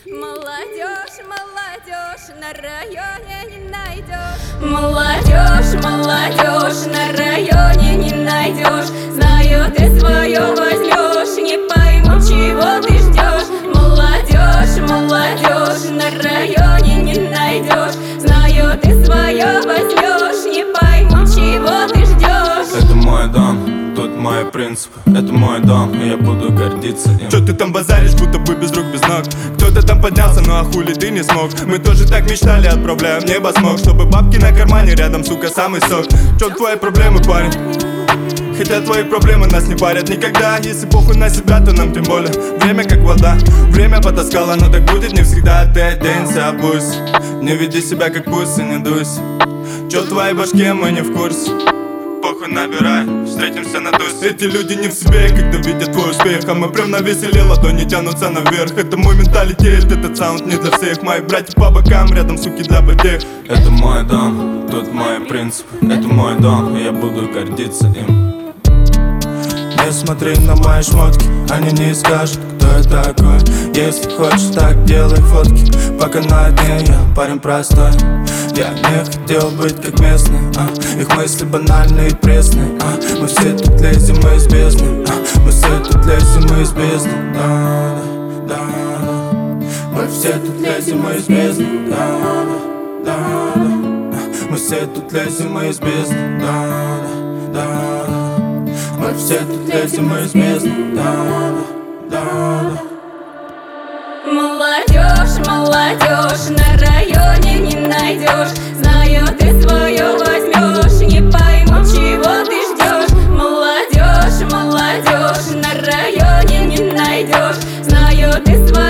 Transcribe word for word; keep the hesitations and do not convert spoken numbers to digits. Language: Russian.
Молодежь, молодежь, на районе не найдешь. Молодежь, молодежь, на районе не найдешь. Знаю, ты свое возьмешь, не пойму, чего ты ждешь. Молодежь, молодежь, на районе не найдешь. Знаю, ты свое возьмешь, не пойму, чего ты ждешь. Это мой дом, тут мои принципы. Это мой дом, и я буду гордиться им. Чё ты там базаришь, будто бы без рук, без ног? Кто-то там поднялся, ну а хули ты не смог? Мы тоже так мечтали, отправляем в небо смог. Чтобы бабки на кармане, рядом, сука, самый сок. Чё твои проблемы, парень? Хотя твои проблемы нас не парят никогда. Если похуй на себя, то нам тем более. Время как вода, время потаскало, но так будет не всегда. Ты оденься, обуйся, не веди себя как пусть и не дуйся. Чё в твоей башке, мы не в курсе. Похуй, набирай, встретимся на тусе. Эти люди не в себе, когда видят твой успех. А мы прям навесили, ладони тянутся наверх. Это мой менталитет, этот саунд не для всех. Мои братья по бокам, рядом суки для потех. Это мой дом, тут мои принципы. Это мой дом, и я буду гордиться им. Не смотри на мои шмотки, они не скажут, кто я такой. Если хочешь, так делай фотки. Пока на дне я парень простой. Я не хотел быть как местные, а. Их мысли банальные и пресные, а. Мы все тут лезем из бездны, а. Мы все тут лезем из бездны, да, да, да, да. Мы все тут лезем из бездны, да, да, да, да. Мы все тут лезем из бездны, да, да, да, да. Мы все тут лезем из бездны, да, да, да. Молодежь, молодежь, на районе не найдешь. Знаю, ты свое возьмешь, не пойму, чего ты ждешь. Молодежь, молодежь, на районе не найдешь. Знаю, ты свое